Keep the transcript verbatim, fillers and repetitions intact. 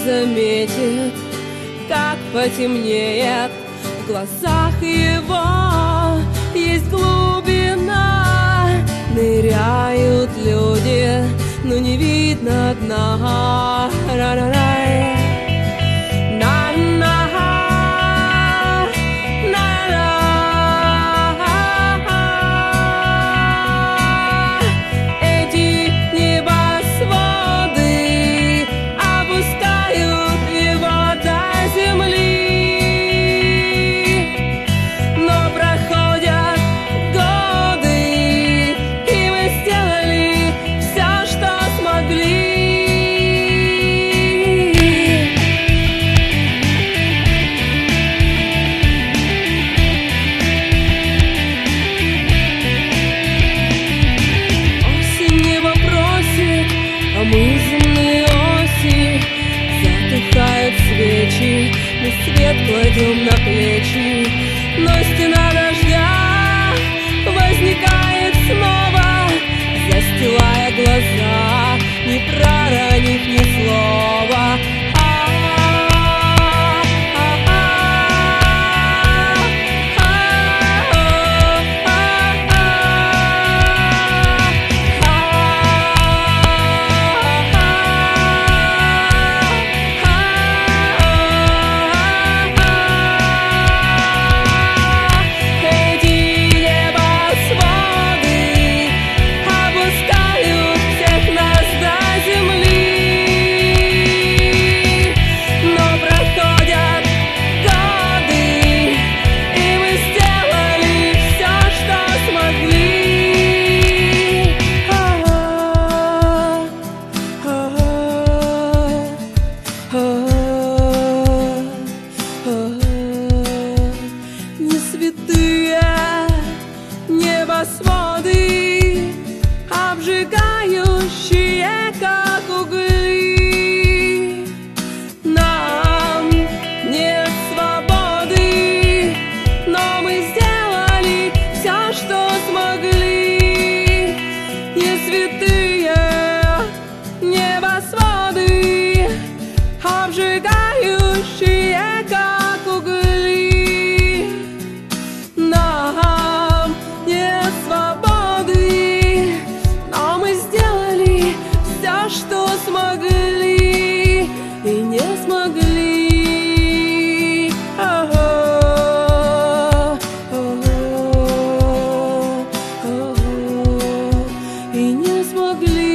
заметит, как потемнеет в глазах его. Есть глубина, ныряют люди, но не видно дна. Ра-ра-рай. Мы земные оси, затухают свечи, мы свет кладем на плечи, но стена дождя возникает снова, застилая глаза, не проронив ни слова. Не святые небосводы, обжигающие, как угли. Нам нет свободы, но мы сделали все, что смогли. Не святые небосводы, обжигающие, как угли. Нам нет свободы, но мы сделали все, что смогли и не смогли. О-о-о, о-о-о, о-о-о, и не смогли.